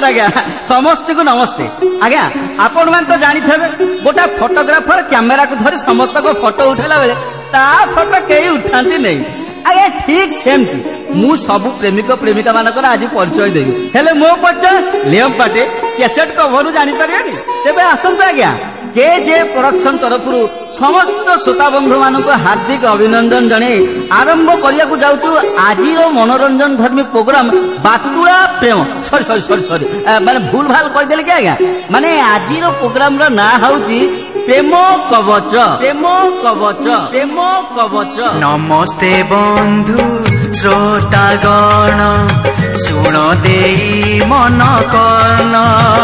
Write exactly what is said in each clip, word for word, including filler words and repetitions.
ଆଜ୍ଞା ସମସ୍ତଙ୍କୁ ନମସ୍ତେ। ଆଜ୍ଞା ଆପଣ ମାନେ ତ ଜାଣିଥିବେ ଗୋଟା ଫଟୋଗ୍ରାଫର କ୍ୟାମେରାକୁ ଧରି ସମସ୍ତଙ୍କ ଫଟୋ ଉଠେଇଲା ବେଳେ ତା ଫଟୋ କେହି ଉଠାନ୍ତି ନାହିଁ। ଆଜ୍ଞା ଠିକ ସେମିତି ମୁଁ ସବୁ ପ୍ରେମିକ ପ୍ରେମିକା ମାନଙ୍କର ଆଜି ପରିଚୟ ଦେବି। ହେଲେ ମୋ ପରିଚୟ ଲିୟମ ପାଟେ କ୍ୟାସେଟ କଭରରୁ ଜାଣିପାରିବେନି। ତେବେ ଆସନ୍ତୁ ଆଜ୍ଞା କେ ଜେ ପ୍ରଡକ୍ସନ ତରଫରୁ ସମସ୍ତ ଶ୍ରୋତା ବନ୍ଧୁ ମାନଙ୍କୁ ହାର୍ଦ୍ଦିକ ଅଭିନନ୍ଦନ ଜଣେଇ ଆରମ୍ଭ କରିବାକୁ ଯାଉଛୁ ଆଜିର ମନୋରଞ୍ଜନ ଧର୍ମୀ ପ୍ରୋଗ୍ରାମ ବାତୁଳା ପ୍ରେମ। ସରି ସରି ସରି ସରି ମାନେ ଭୁଲ ଭାଲ କହିଦେଲି କି ଆଜ୍ଞା, ମାନେ ଆଜିର ପ୍ରୋଗ୍ରାମ ର ନାଁ ହଉଛି ପ୍ରେମ କବଚ। ପ୍ରେମ କବଚ ପ୍ରେମ କବଚ। ନମସ୍ତେ ବନ୍ଧୁ ଶ୍ରୋତାଗଣ ଶୁଣ ଦେଇ ମନ କର୍ଣ୍ଣ।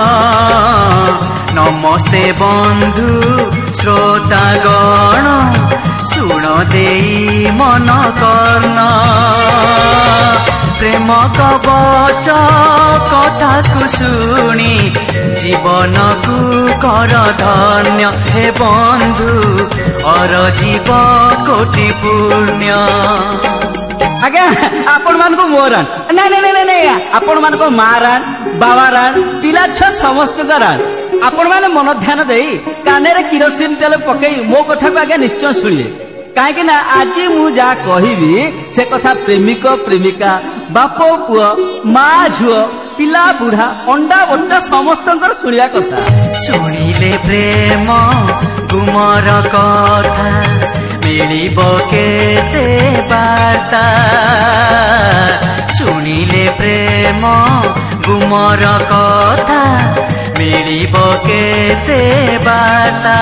ନମସ୍ତେ ବନ୍ଧୁ ଶ୍ରୋତାଗଣ ଶୁଣ ଦେଇ ମନ କର୍ଣ୍ଣ। ପ୍ରେମ କବଚ କଥାକୁ ଶୁଣି ଜୀବନକୁ କର ଧନ୍ୟ। ହେ ବନ୍ଧୁ ଅରଜିବ କୋଟି ପୁଣ୍ୟ। ଆଜ୍ଞା ଆପଣ ମାନଙ୍କୁ ମୋ ରାଣ ନାଇଁ ନାଇଁ ନାଇଁ ନାଇଁ ଆପଣ ମାନଙ୍କ ମା ରାଣ ବାବା ରାଣ ପିଲା ଛୁଆ ସମସ୍ତଙ୍କ ରାଣ। ଆପଣ ମାନେ ମନ ଧ୍ୟାନ ଦେଇ କାନରେ କିରୋସିନ ତେଲ ପକେଇ ମୋ କଥାକୁ ଆଜ୍ଞା ନିଶ୍ଚୟ ଶୁଣିଲେ। କାହିଁକି ନା ଆଜି ମୁଁ ଯାହା କହିବି ସେ କଥା ପ୍ରେମିକ ପ୍ରେମିକା ବାପ ପୁଅ ମା ଝୁଅ ପିଲା ବୁଢା ଅଣ୍ଡା ବଚ୍ଚା ସମସ୍ତଙ୍କର ଶୁଣିବା କଥା। ଶୁଣିଲେ ପ୍ରେମ ଗୁମର କଥା ମିଳିବ କେତେ ବାର୍ତ୍ତା। ଶୁଣିଲେ ପ୍ରେମ ଗୁମର କଥା ମିଳିବ କେତେ ବାର୍ତ୍ତା।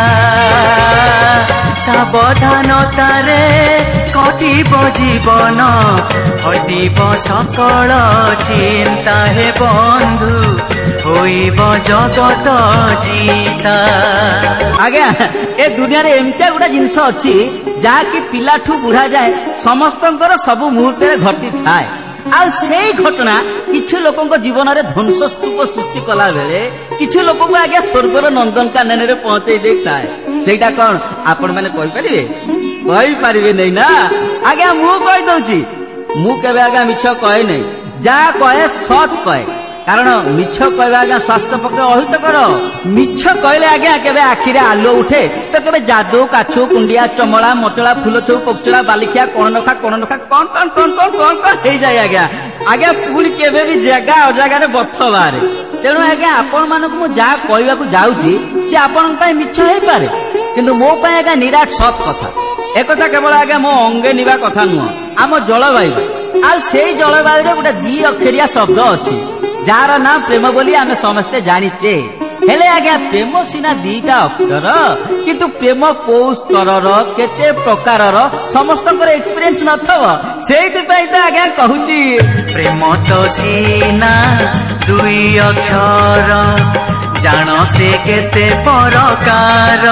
ସାବଧାନତାରେ କଟିବ ଜୀବନ ହଟିବ ସକଳ ଚିନ୍ତା। ହେ ବନ୍ଧୁ ହୋଇବ ଜଗତ ଜିତା। ଆଜ୍ଞା ଏ ଦୁନିଆରେ ଏମିତିଆ ଗୋଟେ ଜିନିଷ ଅଛି ଯାହାକି ପିଲାଠୁ ବୁଢା ଯାଏ ସମସ୍ତଙ୍କର ସବୁ ମୁହୂର୍ତ୍ତରେ ଘଟିଥାଏ। ଆଉ ସେଇ ଘଟଣା କିଛି ଲୋକଙ୍କ ଜୀବନରେ ଧ୍ୱଂସ ସ୍ତୂପ ସୃଷ୍ଟି କଲା ବେଳେ କିଛି ଲୋକଙ୍କୁ ଆଜ୍ଞା ସ୍ୱର୍ଗର ନନ୍ଦନକାନନରେ ପହଞ୍ଚେଇ ଦେଇଥାଏ। ସେଇଟା କଣ ଆପଣ ମାନେ କହିପାରିବେ? କହିପାରିବେ ନାଇଁ ନା। ଆଜ୍ଞା ମୁଁ କହିଦଉଛି ମୁଁ କେବେ ଆଜ୍ଞା ମିଛ କହେ ନାହିଁ, ଯାହା କହେ ସତ କହେ। କାରଣ ମିଛ କହିବା ଆଜ୍ଞା ସ୍ୱାସ୍ଥ୍ୟ ପକ୍ଷେ ଅହିତକର। ମିଛ କହିଲେ ଆଜ୍ଞା କେବେ ଆଖିରେ ଆଲୁଅ ଉଠେ ତ କେବେ ଯାଦୁ କାଛୁ କୁଣ୍ଡିଆ ଚମଳା ମଚଳା ଫୁଲ ଛଉ ପୋକଚଳା ବାଲିଖିଆ କଣ ନଖା କଣ ନଖା କଣ କଣ କଣ କଣ କଣ କଣ ହେଇଯାଏ ଆଜ୍ଞା। ଆଜ୍ଞା ପୁଣି କେବେ ବି ଜାଗା ଅଜାଗାରେ ବଥ ବାହାରେ। ତେଣୁ ଆଜ୍ଞା ଆପଣ ମାନଙ୍କୁ ମୁଁ ଯାହା କହିବାକୁ ଯାଉଛି ସେ ଆପଣଙ୍କ ପାଇଁ ମିଛ ହେଇପାରେ, କିନ୍ତୁ ମୋ ପାଇଁ ଆଜ୍ଞା ନିରାଟ ସତ କଥା। ଏକଥା କେବଳ ଆଜ୍ଞା ମୋ ଅଙ୍ଗେ ନିବା କଥା ନୁହଁ, ଆମ ଜଳବାୟୁ। ଆଉ ସେଇ ଜଳବାୟୁରେ ଗୋଟେ ଦି ଅକ୍ଷରିଆ ଶବ୍ଦ ଅଛି ଯାହାର ନାଁ ପ୍ରେମ ବୋଲି ଆମେ ସମସ୍ତେ ଜାଣିଛେ। ହେଲେ ଆଜ୍ଞା ପ୍ରେମ ସିନା ଦିଟା ଅକ୍ଷର, କିନ୍ତୁ ପ୍ରେମ କୋଉ ସ୍ତରର କେତେ ପ୍ରକାରର ସମସ୍ତଙ୍କର ଏକ୍ସପିରିଏନ୍ସ ନଥିବ। ସେଇଥିପାଇଁ ତ ଆଜ୍ଞା କହୁଛି ପ୍ରେମ ତ ସିନା ଦୁଇ ଅକ୍ଷର ଜାଣ ସେ କେତେ ପ୍ରକାର।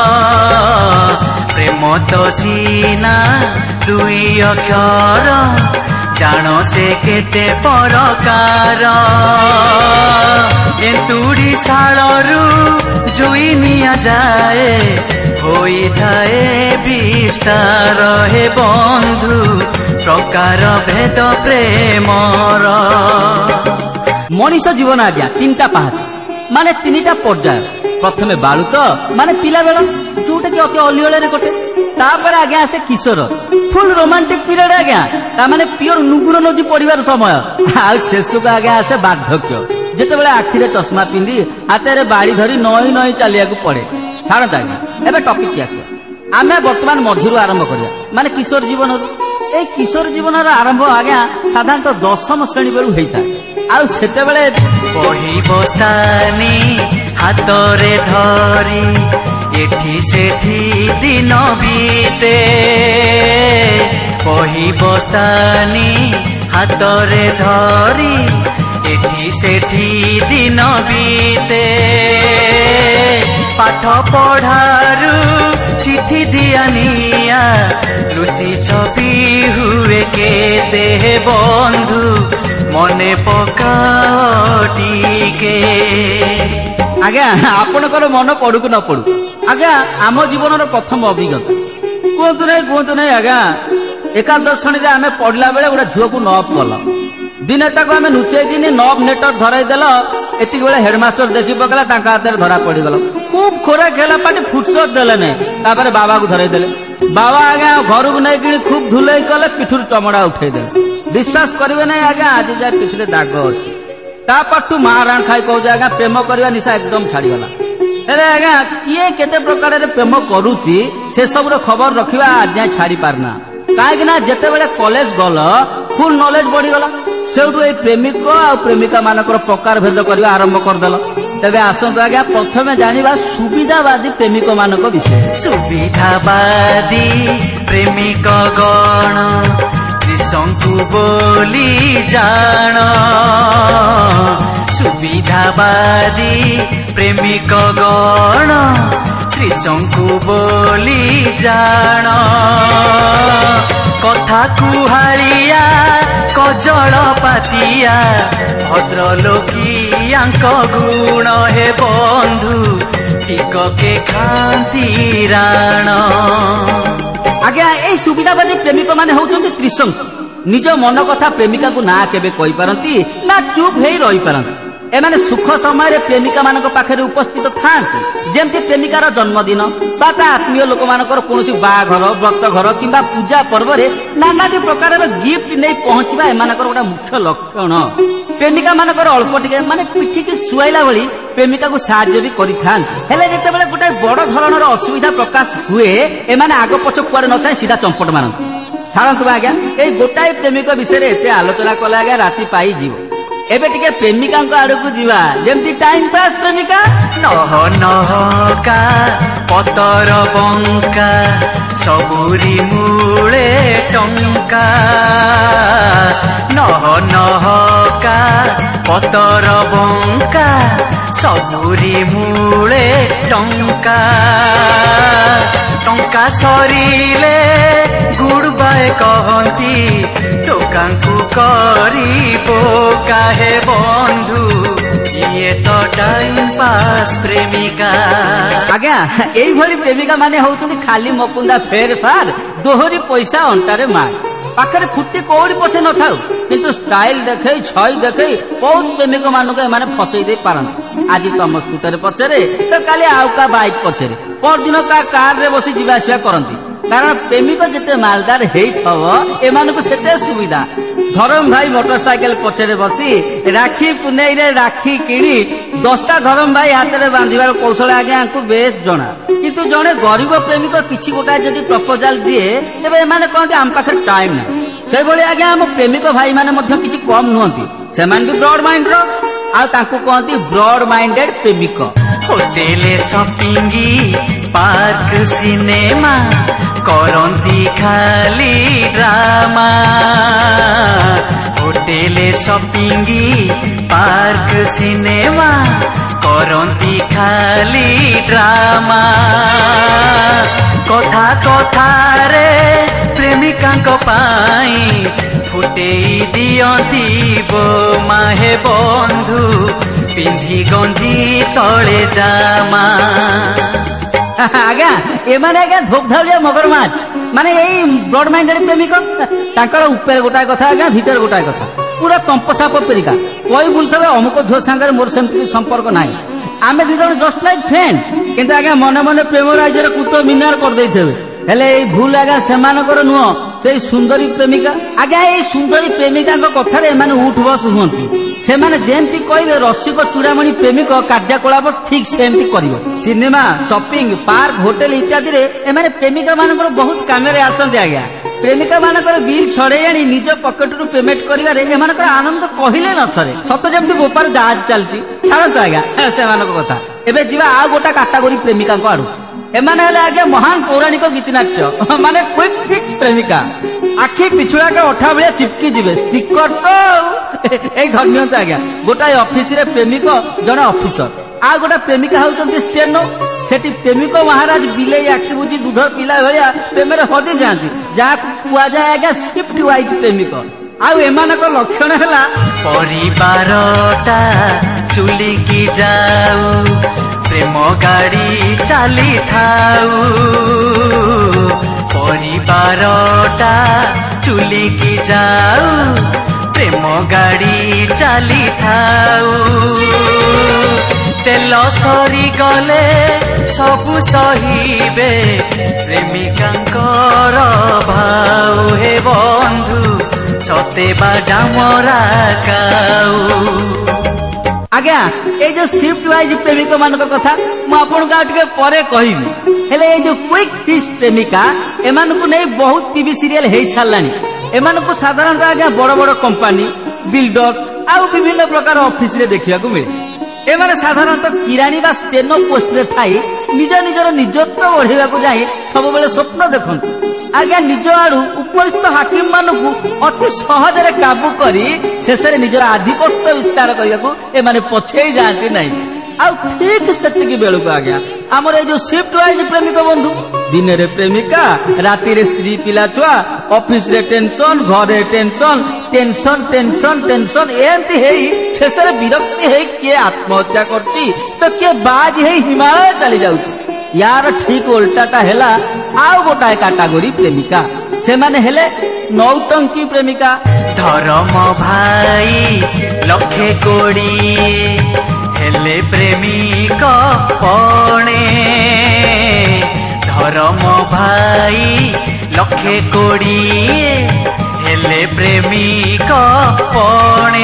ପ୍ରେମ ତ ସିନା ଦୁଇ ଅକ୍ଷର ଜାଣ ସେ କେତେ ପ୍ରକାର। ଏନ୍ତୁଡ଼ି ଶାଳରୁ ଜୁଇ ନିଆଯାଏ ହୋଇଥାଏ ବିସ୍ତାର। ହେ ବନ୍ଧୁ ପ୍ରକାର ଭେଦ ପ୍ରେମର। ମଣିଷ ଜୀବନ ଆଜ୍ଞା ତିନିଟା ପାହାଚ ମାନେ ତିନିଟା ପର୍ଯ୍ୟାୟ। ପ୍ରଥମେ ବାଳୁତ ମାନେ ପିଲାବେଳ ଯୋଉଟା କି ଅତି ଅଲିଅଳରେ କଟେ। ତାପରେ ଆଜ୍ଞା ଆସେ କିଶୋର, ଫୁଲ ରୋମାଣ୍ଟିକ ପିରିୟଡ ଆଜ୍ଞା, ତାମାନେ ପିଓର ନୁଗୁର ନଜି ପଡିବାର ସମୟ। ଆଉ ଶେଷକୁ ଆଜ୍ଞା ଆସେ ବାର୍ଦ୍ଧକ୍ୟ, ଯେତେବେଳେ ଆଖିରେ ଚଷମା ପିନ୍ଧି ହାତରେ ବାଡି ଧରି ନଈ ନଈ ଚାଲିବାକୁ ପଡେ। ଛାଡ଼ନ୍ତୁ ଆଜ୍ଞା ଏବେ ଟପିକ ଆସିବା। ଆମେ ବର୍ତ୍ତମାନ ମଝିରୁ ଆରମ୍ଭ କରିବା ମାନେ କିଶୋର ଜୀବନରୁ। ଏଇ କିଶୋର ଜୀବନର ଆରମ୍ଭ ଆଜ୍ଞା ସାଧାରଣତଃ ଦଶମ ଶ୍ରେଣୀ ବେଳୁ ହେଇଥାଏ। ଆଉ ସେତେବେଳେ ବହି ବସ୍ତାନି ହାତରେ ଧରି ଏଠି ସେଠି ଦିନ ବିତେ। ବହି ବସ୍ତାନି ହାତରେ ଧରି ଏଠି ସେଠି ଦିନ ବିତେ। ପାଠ ପଢାରୁ ଚିଠି ଦିଆ ନିଆ ଲୁଚି ଛପି ହୁଏ କେତେ। ବନ୍ଧୁ ମନେ ପକାଅ ଟିକେ। ଆଜ୍ଞା ଆପଣଙ୍କର ମନ ପଡୁକୁ ନ ପଡୁ ଆଜ୍ଞା ଆମ ଜୀବନର ପ୍ରଥମ ଅଭିଜ୍ଞତା। କୁହନ୍ତୁ ନାହିଁ କୁହନ୍ତୁ ନାହିଁ ଆଜ୍ଞା ଏକାଦଶ ଶ୍ରେଣୀରେ ଆମେ ପଢିଲା ବେଳେ ଗୋଟେ ଝିଅକୁ ନଅଫ କଲ। दिने ताको आमे नुचेई किनी नब नेटर धराई देल एति बेले हेडमास्टर देखि पकला ताका हाथ धरा पड़ी गल खूब खोरा खेला पाटी फुर्सत देले नै तापर बाबा को धराई देले बाबा आगे घर को नहीं कि खूब धुलई कले पिठुर चमड़ा उठे देले विश्वास करिवे नै आगे आज जा पिठरे दाग अछि तापटू माराण खाई कहू आगे प्रेम करवा निशा एकदम छाड़ी गला अरे आगे किए केते प्रकार रे प्रेम करूची से सब रो खबर रखिबा आज जाय छाड़ी पारना काहे ना जेते बेले कॉलेज गल फुल नॉलेज बढ़ी गला सेउटू ए प्रेमिक आ प्रेमिका मानकर प्रकार भेद करबा आरंभ कर देल तबे आसंत आगे प्रथमे जानिबा सुविधावादी प्रेमिक मानक विषय सुविधावादी प्रेमिक गण त्रिशंकु बोली जान सुविधावादी प्रेमिक गण त्रिशंकु बोली जान कथा कुहाड़िया कजल पातिया भद्रलोकियांक गुण हे बंधु टिकके खांती राण आज्ञा ए सुविधावादी प्रेमिक माने होउछन्ति त्रिशंकु निज मन कथा प्रेमिका को ना केबे कहि पारंती ना चुप हेई रहि पारंती एमाने सुख समय प्रेमिका मानक पाखरे उपस्थित थांती जेमति प्रेमिकार जन्मदिन बा आत्मीय लोक मानकर कोनोसी बाघर व्रत घर किंबा पूजा पर्व रे नानादी प्रकार गिफ्ट नहीं पहुंचवा एमानकर गोटा मुख्य लक्षण प्रेमिका मानकर अल्प टिके माने पिठी की सुआइला भली प्रेमिका को साहाय्य भी करिथान हेले जेते बेले गोटा बड़ धरणर असुविधा प्रकाश हुए एमाने आग पछ कुआरे न चाहे सीधा चंपट मानन छाड़तु आज्ञा ए गोटाए प्रेमिक विषय एते आलोचना कले आज्ञा राति पाई जीव एबे टिके प्रेमिका आड़ को जीवा जेमती टाइम पास प्रेमिका नह नहका पतर बंका सबुरी मूले टंका नह नहका पतर बंका सबुरी मूले टंका टंका सरीले गुड बाय कहती टोकांकु करिबो काहे बंधु ये तो टाइम पास प्रेमिका आज्ञा एई भली प्रेमिका माने होउतुनी खाली मकुंदा फेर फार दोहरी पैसा अंटारे मार पाखरे फुटी कोड़ी पछे न थाउ किंतु स्टाइल देखे छई देखे बहुत प्रेमिक मानक माने फसई दे पारन आज तम स्कूटर पछरे तो काली आउ का बाइक पछरे पर दिन का कार रे बसी जीवा आसिया करंती कारण प्रेमिक जेते मालदार हेई थव एमानको सेते सुविधा धरम भाई मोटरसाइकेल पछरे बसी राखी पुनेई रे राखी किणी दसटा धरम भाई हाथ रे बांधिबार कौशल आगे आंकु बेस जणा किंतु जणे गरीब प्रेमिक किछि गोटा जदि प्रपोजल दिए तबे एमाने कहते आम पाखे टाइम ना से भली आगे हम प्रेमिक भाई माने मध्य किछि कम नुहंती सेमान भी ब्रॉड माइंड रो आ तांकु कहती ब्रॉड माइंडेड प्रेमिक होटेल शॉपिंगी पार्क सिनेमा करंती खाली ड्रामा होटेल शॉपिंगी पार्क सिनेमा करंती खाली ड्रामा कथा कथा रे प्रेमिकांक पाई फुटेई दियंती बो माहे बंधु पिंधी गंजी तले जामा आज्ञा एमाने आज्ञा धोकधाउलिया मगरमाछ माने एई ब्रॉड माइंडेड प्रेमिक तांकर ऊपर गोटाए कथा आज्ञा भीतर गोटाए कथा पूरा तंपसाप पेरिका कोई बुलथबे अमुक झो संगे मोर सेमती संपर्क नाही आमे दि जण जस्ट लाइक फ्रेंड किंतु आज्ञा मने मने प्रेम राज्य कुतो मिनार कर देइथबे हेले एई भूल आज्ञा सेमानकर नुह से सुंदरी प्रेमिका आज्ञा एई सुंदरी प्रेमिका कथार एमाने उठ बस हुअंती सेमाने जेमती कहबे रसिक चूड़ामणि प्रेमिक कार्यकलाप ठीक सेमती करिवो सिनेमा शॉपिंग पार्क होटेल इत्यादि रे एमाने प्रेमिका मानकर बहुत कामे रे आसंती आज्ञा प्रेमिका मानकर बिल छड़े आनी निज पकेट रु पेमेंट करिवारे एमानकर आनंद कहिले न छरे सत जेमती बोपार जहाज चलची छाड़त आज्ञा सेमानक कथा एबे जीवा आ गोटा कैटेगरी प्रेमिका को आडू एमाने हेले आज्ञा महान पौराणिक गीतनाट्य माने क्विक फिक्स प्रेमिका आखि पिछुड़ा के अठा भलिया चिपकी जिवे स्टिकर तो ए धन्यता आज्ञा गोटाए ऑफिस रे प्रेमिक जने ऑफिसर आ गोटा प्रेमिका होउचंती स्टेनो सेठी प्रेमिक महाराज बिलेई आखि बुझी दूध पिला भलिया प्रेम रे हदी जांती जा कुआ जाय आज्ञा शिफ्ट वाइज प्रेमिक आउ एमानक लक्षण हला परिवारटा चुली की जाऊ प्रेम गाड़ी चली थाऊ परिवारटा चुली की जाऊ ପ୍ରେମ ଗାଡ଼ି ଚାଲିଥାଉ ତେଲ ସରିଗଲେ ସବୁ ସହିବେ ପ୍ରେମିକାଙ୍କର ଭାଉ ହେ ବନ୍ଧୁ ସତେ ବା ଡାମରା କାଉ। ଆଜ୍ଞା ଏଇ ଯୋଉ ସିଫ୍ଟ ୱାଇଜ ପ୍ରେମିକ ମାନଙ୍କ କଥା ମୁଁ ଆପଣଙ୍କୁ ଆଉ ଟିକେ ପରେ କହିବି, ହେଲେ ଏଇ ଯୋଉ କ୍ୱିକ୍ ଫିସ୍ ପ୍ରେମିକା ଏମାନଙ୍କୁ ନେଇ ବହୁତ ଟିଭି ସିରିଏଲ ହେଇ ସାରିଲାଣି। ଏମାନଙ୍କୁ ସାଧାରଣତଃ ଆଜ୍ଞା ବଡ ବଡ କମ୍ପାନୀ, ବିଲ୍ଡର୍ସ ଆଉ ବିଭିନ୍ନ ପ୍ରକାର ଅଫିସରେ ଦେଖିବାକୁ ମିଳେ। ଏମାନେ ସାଧାରଣତଃ କିରାଣୀ ବା ସ୍ଟେନୋ ପୋଷ୍ଟରେ ଥାଇ ନିଜ ନିଜର ନିଜତ୍ୱ ବଢେଇବାକୁ ଯାଇ ସବୁବେଳେ ସ୍ୱପ୍ନ ଦେଖନ୍ତି। ଆଜ୍ଞା ନିଜ ଆଡୁ ଉପରିସ୍ଥ ହାକିମ ମାନଙ୍କୁ ଅତି ସହଜରେ କାବୁ କରି ଶେଷରେ ନିଜର ଆଧିପତ୍ୟ ବିସ୍ତାର କରିବାକୁ ଏମାନେ ପଛେଇ ଯାଆନ୍ତି ନାହିଁ। ଆଉ ଠିକ ସେତିକି ବେଳକୁ ଆଜ୍ଞା ଆମର ଏଇ ଯୋଉ ସିଫ୍ଟ ୱାଇଜ ପ୍ରେମିକ ବନ୍ଧୁ, ଦିନରେ ପ୍ରେମିକା, ରାତିରେ ସ୍ତ୍ରୀ ପିଲା ଛୁଆ, ଅଫିସରେ ଟେନସନ, ଘରେ ଟେନସନ, ଟେନସନ ଟେନସନ ଟେନସନ ଏମିତି ହେଇ ଶେଷରେ ବିରକ୍ତି ହେଇ କିଏ ଆତ୍ମହତ୍ୟା କରୁଛି ତ କିଏ ବାଜ ହେଇ ହିମାଳୟ ଚାଲି ଯାଉଛି। ୟାର ଠିକ ଓଲଟାଟା ହେଲା ଆଉ ଗୋଟାଏ କାଟାଗୋରୀ ପ୍ରେମିକା, ସେମାନେ ହେଲେ ନୌଟଙ୍କି ପ୍ରେମିକା। ଧରମ ଭାଇ ଲକ୍ଷେ କୋଡ଼ିଏ ହେଲେ ପ୍ରେମିକ ପଣେ, ଧରମ ଭାଇ ଲକ୍ଷେ କୋଡ଼ିଏ ହେଲେ ପ୍ରେମିକ ପଣେ,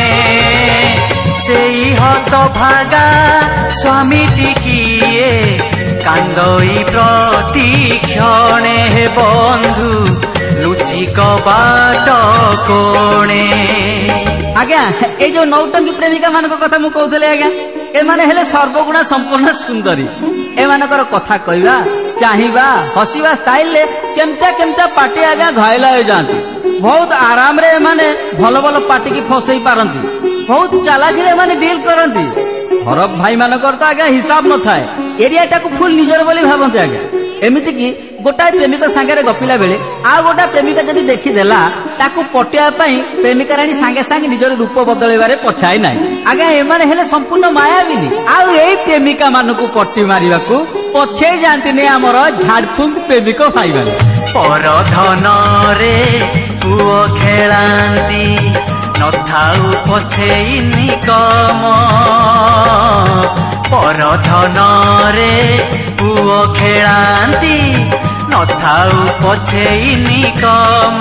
ସେଇ ହତ ଭାଗା ସ୍ୱାମୀଟି କିଏ କାନ୍ଦଇ ପ୍ରତି କ୍ଷଣେ ବନ୍ଧୁ ଲୁଚି କବାଟ କୋଣେ। ଆଜ୍ଞା ଏଇ ଯୋଉ ନୌଟଙ୍କି ପ୍ରେମିକା ମାନଙ୍କ କଥା ମୁଁ କହୁଥିଲି ଆଜ୍ଞା, ଏମାନେ ହେଲେ ସର୍ବଗୁଣା ସମ୍ପୂର୍ଣ୍ଣ ସୁନ୍ଦରୀ। ଏମାନଙ୍କର କଥା କହିବା, ଚାହିଁବା, ହସିବା ଷ୍ଟାଇଲରେ କେମତା କେମତା ପାଟି ଆଜ୍ଞା ଘାଇଲ ହେଇଯାଆନ୍ତି। ବହୁତ ଆରାମରେ ଏମାନେ ଭଲ ଭଲ ପାଟିକି ଫସେଇ ପାରନ୍ତି, ବହୁତ ଚାଲାକିରେ ଏମାନେ ଡିଲ୍ କରନ୍ତି। ହରଫ ଭାଇ ମାନଙ୍କର ତ ଆଜ୍ଞା ହିସାବ ନଥାଏ, ଏରିଆଟାକୁ ଫୁଲ ନିଜର ବୋଲି ଭାବନ୍ତି ଆଜ୍ଞା। ଏମିତି କି ଗୋଟାଏ ପ୍ରେମିକ ସାଙ୍ଗରେ ଗପିଲା ବେଳେ ଆଉ ଗୋଟା ପ୍ରେମିକା ଯଦି ଦେଖିଦେଲା ତାକୁ ପଟିବା ପାଇଁ ପ୍ରେମିକା ରାଣୀ ସାଙ୍ଗେ ସାଙ୍ଗେ ନିଜର ରୂପ ବଦଳେଇବାରେ ପଛାଇ ନାହିଁ। ଆଜ୍ଞା ଏମାନେ ହେଲେ ସମ୍ପୂର୍ଣ୍ଣ ମାୟାବିନୀ। ଆଉ ଏଇ ପ୍ରେମିକା ମାନଙ୍କୁ ପଟି ମାରିବାକୁ ପଛେଇ ଯାଆନ୍ତିନି ଆମର ଝାଡଫୁଙ୍କ ପ୍ରେମିକ ଭାଇମାନେ। ପରଧନରେ ପୁଅ ଖେଳାନ୍ତି ନଥାଉ ପଛେଇ ନିକମ, ପରଧନରେ ପୁଅ ଖେଳାନ୍ତି ନଥାଉ ପଛେଇ ନିକମ,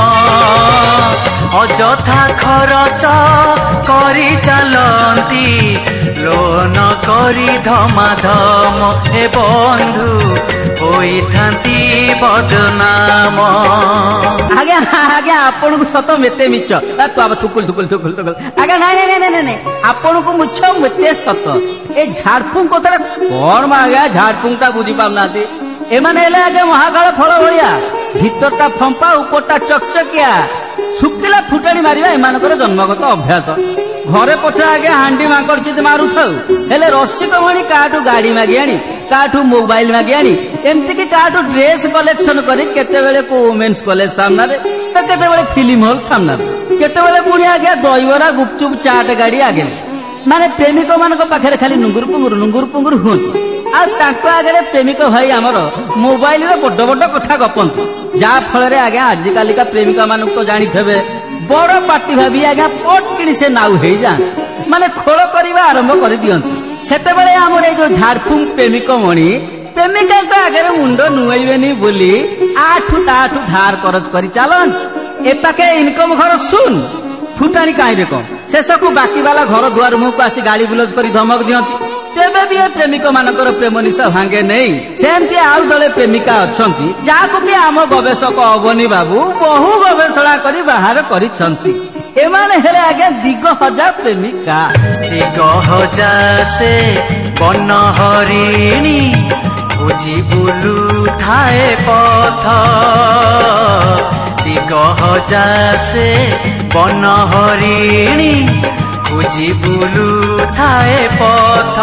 ଅଯଥା ଖରଚ କରି ଚାଲନ୍ତି ଲୋନ କରି ଧମାଧମ, ହେ ବନ୍ଧୁ ହୋଇଥାନ୍ତି ବଦନାମ। ଆଜ୍ଞା ଆଜ୍ଞା ଆପଣଙ୍କୁ ସତ ମେତେ ମିଛ ଥୁକୁଲ ଥୁକୁଲ ଥୁକୁଲ ଥୁକୁଲ ଆଜ୍ଞା ନାଇଁ ନାଇଁ ନାଇଁ ନାଇଁ ଆପଣଙ୍କୁ ମୁଛ ମେତେ ସତ। ଏ ଝାଡଫୁଙ୍କ କଥାଟା କଣ ମା ଆଜ୍ଞା ଝାଡଫୁଙ୍କ ଟା ବୁଝି ପାରୁନାହାନ୍ତି। ଏମାନେ ହେଲେ ଆଜ୍ଞା ମହାକାଳ ଫଳ ଭଳିଆ, ଭିତରଟା ଫମ୍ପା ଉପରଟା ଚକଚକିଆ। ଶୁଖିଲା ଫୁଟାଣି ମାରିବା ଏମାନଙ୍କର ଜନ୍ମଗତ ଅଭ୍ୟାସ। ଘରେ ପଛେ ଆଜ୍ଞା ହାଣ୍ଡି ମାଙ୍କଡ ଚିତ ମାରୁଥାଉ, ହେଲେ ରସିକ ଭଣି କାହାଠୁ ଗାଡି ମାଗି ଆଣି, କାହାଠୁ ମୋବାଇଲ ମାଗି ଆଣି, ଏମିତିକି କାହାଠୁ ଡ୍ରେସ କଲେକ୍ସନ କରି କେତେବେଳେ କୋଉ ଓମେନ୍ସ କଲେଜ ସାମ୍ନାରେ ତ କେତେବେଳେ ଫିଲ୍ମ ହଲ ସାମ୍ନାରେ, କେତେବେଳେ ପୁଣି ଆଜ୍ଞା ଦହିବରା ଗୁପଚୁପ ଚାଟ ଗାଡି ଆଗରେ। ମାନେ ପ୍ରେମିକ ମାନଙ୍କ ପାଖରେ ଖାଲି ନୁଙ୍ଗୁରୁ ପୁଙ୍ଗୁରୁ ନୁଙ୍ଗୁରୁ ପୁଙ୍ଗୁରୁ ହୁଅନ୍ତି, ଆଉ ତାଙ୍କ ଆଗରେ ପ୍ରେମିକ ଭାଇ ଆମର ମୋବାଇଲରେ ବଡ ବଡ କଥା ଗପନ୍ତି। ଯାହା ଫଳରେ ଆଜ୍ଞା ଆଜିକାଲିକା ପ୍ରେମିକା ମାନଙ୍କୁ ତ ଜାଣିଥିବେ ବଡ ପାଟି ଭାବି ଆଜ୍ଞା ପଟ କିଣି ସେ ନାଉ ହେଇଯାଆନ୍ତି, ମାନେ ଖୋଳ କରିବା ଆରମ୍ଭ କରିଦିଅନ୍ତି। ସେତେବେଳେ ଆମର ଏଇ ଯୋଉ ଝାଡଫୁଙ୍କ ପ୍ରେମିକ ମଣି ପ୍ରେମିକାଙ୍କ ଆଗରେ ମୁଣ୍ଡ ନୁଆଇବେନି ବୋଲି ଆଠୁ ତାଠୁ ଧାର କରଜ କରି ଚାଲନ୍ତି। ଏ ପାଖେ ଇନକମ ଘର ଶୁନ, ଫୁଟାଣି କାହିଁରେ କଣ, ଶେଷକୁ ବାକି ବାଲା ଘର ଦୁଆର ମୁହଁକୁ ଆସି ଗାଳି ଗୁଲଜ କରି ଧମକ ଦିଅନ୍ତି। ତେବେ ବି ଏ ପ୍ରେମିକ ମାନଙ୍କର ପ୍ରେମ ନିଶା ଭାଙ୍ଗେ ନେଇ। ସେମିତି ଆଉ ଦଳେ ପ୍ରେମିକା ଅଛନ୍ତି ଯାହାକୁ କି ଆମ ଗବେଷକ ଅବନୀ ବାବୁ ବହୁ ଗବେଷଣା କରି ବାହାର କରିଛନ୍ତି। ଏମାନେ ହେଲେ ଆଜ୍ଞା ଦିଗ ହଜା ପ୍ରେମିକା। ଦିଗ ହଜା ସେ ବନ ହରିଣୀ ବୁଝି ବୁଲୁ ଥାଏ ପଥ, ଦିଗ ହଜା ସେ ବନ ହରିଣୀ ବୁଝି ବୁଲୁ ଥାଏ ପଥ,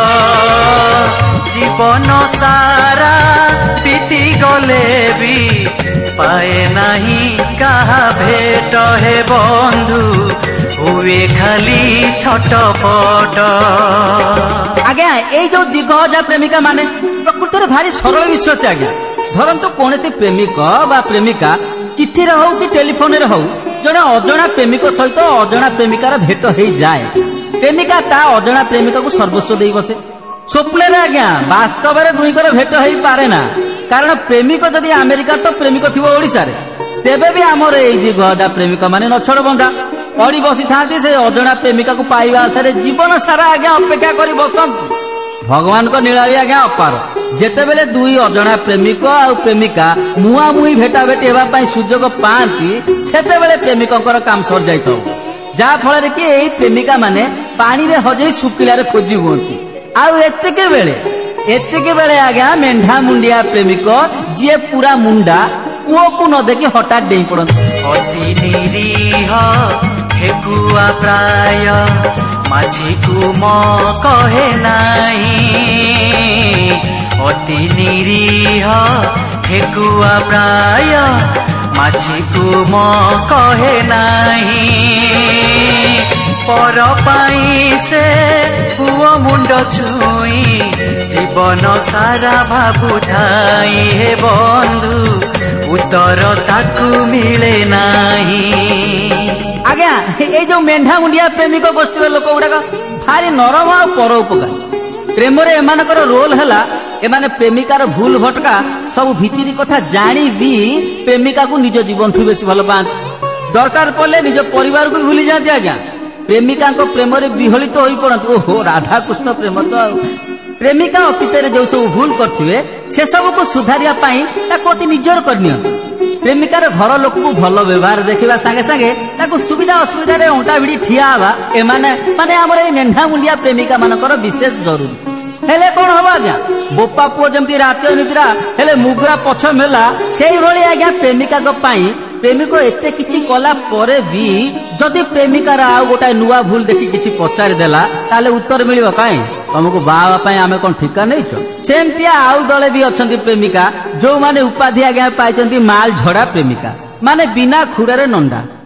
ଜୀବନ ସାରା ବିତି ଗଲେ ବି ପାଏ ନାହିଁ କାହା ଭେଟ, ହେ ବନ୍ଧୁ ହୁଏ ଖାଲି ଛଟପଟ। ଆଜ୍ଞା ଏଇ ଯୋଉ ଦିଗ ହଜା ପ୍ରେମିକା ମାନେ ପ୍ରକୃତରେ ଭାରି ସରଳ ବିଶ୍ୱାସୀ ଆଜ୍ଞା। ଧରନ୍ତୁ କୌଣସି ପ୍ରେମିକ ବା ପ୍ରେମିକା ଚିଠିରେ ହଉ କି ଟେଲିଫୋନରେ ହଉ ଜଣେ ଅଜଣା ପ୍ରେମିକ ସହିତ ଅଜଣା ପ୍ରେମିକାର ଭେଟ ହେଇଯାଏ। ପ୍ରେମିକା ତା ଅଜଣା ପ୍ରେମିକକୁ ସର୍ବସ୍ୱ ଦେଇ ବସେ। ସ୍ୱପ୍ନରେ ଆଜ୍ଞା, ବାସ୍ତବରେ ଦୁଇଙ୍କର ଭେଟ ହେଇପାରେ ନା। କାରଣ ପ୍ରେମିକ ଯଦି ଆମେରିକା ତ ପ୍ରେମିକ ଥିବ ଓଡିଶାରେ। ତେବେ ବି ଆମର ଏଇ ଦି ଗଦା ପ୍ରେମିକ ମାନେ ନଛଡ଼ ବନ୍ଧା ପଡି ବସିଥାନ୍ତି ସେ ଅଜଣା ପ୍ରେମିକାକୁ ପାଇବା ଆଶାରେ ଜୀବନ ସାରା ଆଜ୍ଞା ଅପେକ୍ଷା କରି ବସନ୍ତି। ଭଗବାନଙ୍କ ନୀଳା ବି ଆଜ୍ଞା ଅପାର। ଯେତେବେଳେ ଦୁଇ ଅଜଣା ପ୍ରେମିକ ଆଉ ପ୍ରେମିକା ମୁହାଁମୁହିଁ ଭେଟା ଭେଟି ହେବା ପାଇଁ ସୁଯୋଗ ପାଆନ୍ତି ସେତେବେଳେ ପ୍ରେମିକଙ୍କର କାମ ସରିଯାଇଥାଉ, ଯାହା ଫଳରେ କି ଏଇ ପ୍ରେମିକା ମାନେ ପାଣିରେ ହଜେଇ ଶୁଖିଲାରେ ଖୋଜି ହୁଅନ୍ତି। ଆଉ ଏତିକି ବେଳେ ଏତିକି ବେଳେ ଆଜ୍ଞା ମେଣ୍ଢା ମୁଣ୍ଡିଆ ପ୍ରେମିକ ଯିଏ ପୁରା ମୁଣ୍ଡା ପୁଅକୁ ନ ଦେଖି ହଠାତ୍ ଡେଇଁ ପଡନ୍ତି। ଅତି ନିରୀହ ଠେକୁଆ ପ୍ରାୟ ମାଝିକୁ ମ କହେ ନାହିଁ। ଅତି ନିରୀହ ଠେକୁଆ ପ୍ରାୟ ମାଝିକୁ ମ କହେ ନାହିଁ। ପର ପାଇଁ ସେ ପୁଅ ମୁଣ୍ଡ ଛୁଇଁ ଜୀବନ ସାରା ଭାବୁଥାଏ ହେ ବନ୍ଧୁ, ଉତ୍ତର ତାକୁ ମିଳେ ନାହିଁ। ଆଜ୍ଞା, ଏଇ ଯୋଉ ମେଣ୍ଢା ମୁଣ୍ଡିଆ ପ୍ରେମିକ ଗୋଷ୍ଠୀର ଲୋକ ଗୁଡାକ ଭାରି ନରମ ଆଉ ପର ଉପକାରୀ। ପ୍ରେମରେ ଏମାନଙ୍କର ରୋଲ ହେଲା ଏମାନେ ପ୍ରେମିକାର ଭୁଲ ଭଟକା ସବୁ ଭିତିରି କଥା ଜାଣି ବି ପ୍ରେମିକାକୁ ନିଜ ଜୀବନଠୁ ବେଶୀ ଭଲ ପାଆନ୍ତି। ଦରକାର ପଡ଼ିଲେ ନିଜ ପରିବାରକୁ ଭୁଲି ଯାଆନ୍ତି। ଆଜ୍ଞା, ପ୍ରେମିକାଙ୍କ ପ୍ରେମରେ ବିହଳିତ ହୋଇ ପଡନ୍ତି। ଓହୋ, ରାଧାକୃଷ୍ଣ ପ୍ରେମ ତ ଆଉ। ପ୍ରେମିକା ଅତୀତରେ ଯୋଉ ସବୁ ଭୁଲ କରିଥିବେ ସେସବୁକୁ ସୁଧାରିବା ପାଇଁ ତାକୁ ଅତି ନିଜର କରିନିଅନ୍ତି। ପ୍ରେମିକାର ଘର ଲୋକକୁ ଭଲ ବ୍ୟବହାର ଦେଖିବା ସାଙ୍ଗେ ସାଙ୍ଗେ ତାକୁ ସୁବିଧା ଅସୁବିଧାରେ ଅଣ୍ଟା ଭିଡି ଠିଆ ହେବା ଏମାନେ ମାନେ ଆମର ଏଇ ମେଣ୍ଢା ମୁଣ୍ଡିଆ ପ୍ରେମିକା ମାନଙ୍କର ବିଶେଷ ଜରୁରୀ। ହେଲେ କଣ ହବ ଆଜ୍ଞା, ବୋପା ପୁଅ ଯେମିତି ରାତି ଅନିଦ୍ରା ହେଲେ ମୁଗୁରା ପଛ ମେଲା, ସେଇଭଳି ଆଜ୍ଞା ପ୍ରେମିକାଙ୍କ ପାଇଁ ପ୍ରେମିକ ଏତେ କିଛି କଲା ପରେ ବି ଯଦି ପ୍ରେମିକାର ଆଉ ଗୋଟାଏ ନୂଆ ଭୁଲ ଦେଖି କିଛି ପଚାରି ଦେଲା ତାହେଲେ ଉତ୍ତର ମିଳିବ, କାହିଁ ତମକୁ ବାହା ହେବା ପାଇଁ ଆମେ କଣ ଠିକା ନେଇଛ? ସେମିତିଆ ଆଉ ଦଳେ ବି ଅଛନ୍ତି ପ୍ରେମିକା ଯୋଉମାନେ ଉପାଧି ଆଜ୍ଞା ପାଇଛନ୍ତି ମାଲ ଝଡା ପ୍ରେମିକା, ମାନେ ବିନା ଖୁଡରେ ନଣ୍ଡା।